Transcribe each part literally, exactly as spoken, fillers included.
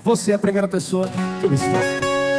Você é a primeira pessoa que eu me esforço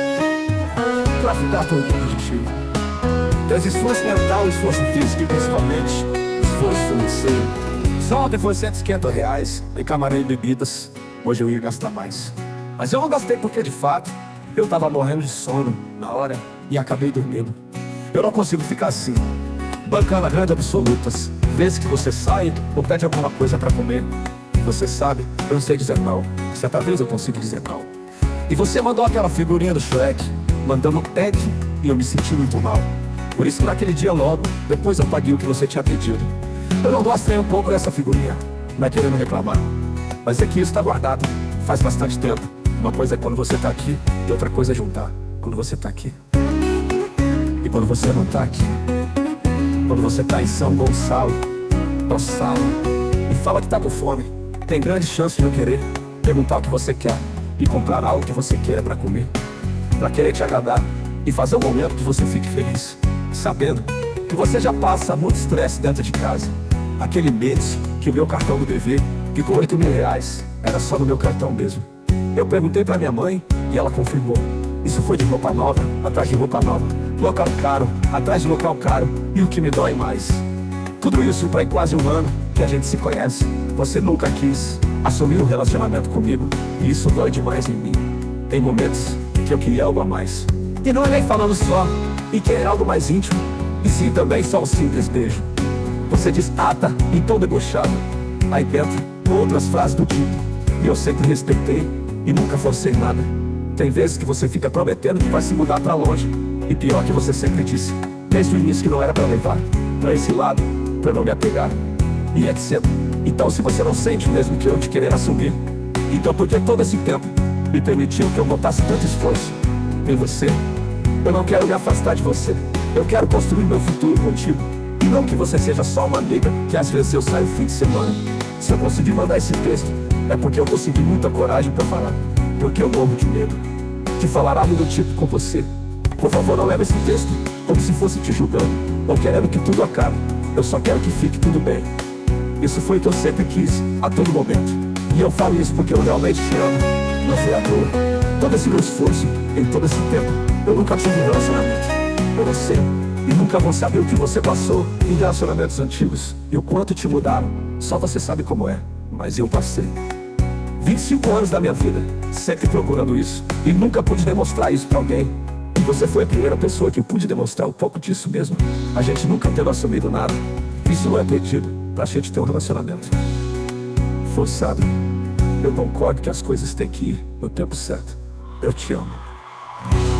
pra ficar por dentro de ti. Desde esforço mental, esforço físico e principalmente esforço financeiro. Só ontem foi cento e cinquenta reais em camarim e bebidas. Hoje eu ia gastar mais, mas eu não gastei porque de fato eu tava morrendo de sono na hora e acabei dormindo. Eu não consigo ficar assim, bancando grandes absolutas. Vezes que você sai ou pede alguma coisa pra comer, você sabe, eu não sei dizer não. Certa vez eu consigo dizer não. E você mandou aquela figurinha do Shrek, mandando tag, e eu me senti muito mal. Por isso naquele dia logo, depois eu paguei o que você tinha pedido. Eu não gostei um pouco dessa figurinha, não é querendo reclamar, mas é que isso tá guardado faz bastante tempo. Uma coisa é quando você tá aqui, e outra coisa é juntar. Quando você tá aqui e quando você não tá aqui. Quando você tá em São Gonçalo, Gonçalo, e fala que tá com fome, tem grande chance de eu querer perguntar o que você quer e comprar algo que você queira pra comer, pra querer te agradar e fazer um momento que você fique feliz, sabendo que você já passa muito estresse dentro de casa. Aquele mês que o meu cartão do B V ficou oito mil reais, era só no meu cartão mesmo. Eu perguntei pra minha mãe e ela confirmou. Isso foi de roupa nova, atrás de roupa nova, local caro, atrás de local caro. E o que me dói mais, tudo isso pra quase um ano que a gente se conhece. Você nunca quis assumir um relacionamento comigo, e isso dói demais em mim. Tem momentos que eu queria algo a mais, e não é nem falando só em querer algo mais íntimo, e sim também só um simples beijo. Você diz, ah tá, então debochado. Aí dentro, outras frases do tipo, e eu sempre respeitei e nunca forcei nada. Tem vezes que você fica prometendo que vai se mudar pra longe, e pior que você sempre disse, desde o início, que não era pra levar pra esse lado, pra não me apegar, e etcétera. Então se você não sente mesmo que eu te querer assumir, então por que todo esse tempo me permitiu que eu botasse tanto esforço em você? Eu não quero me afastar de você, eu quero construir meu futuro contigo, e não que você seja só uma amiga que às vezes eu saio fim de semana. Se eu conseguir mandar esse texto, é porque eu consegui muita coragem pra falar, porque eu morro de medo de falar algo do tipo com você. Por favor, não leve esse texto como se fosse te julgando ou querendo que tudo acabe. Eu só quero que fique tudo bem. Isso foi o que eu sempre quis, a todo momento, e eu falo isso porque eu realmente te amo. Não foi à toa todo esse meu esforço em todo esse tempo. Eu nunca tive um relacionamento com você, e nunca vou saber o que você passou em relacionamentos antigos e o quanto te mudaram. Só você sabe como é, mas eu passei vinte e cinco anos da minha vida sempre procurando isso, e nunca pude demonstrar isso pra alguém. E você foi a primeira pessoa que pude demonstrar um pouco disso mesmo. A gente nunca tendo assumido nada, isso não é pedido pra gente ter um relacionamento forçado. Eu concordo que as coisas têm que ir no tempo certo. Eu te amo.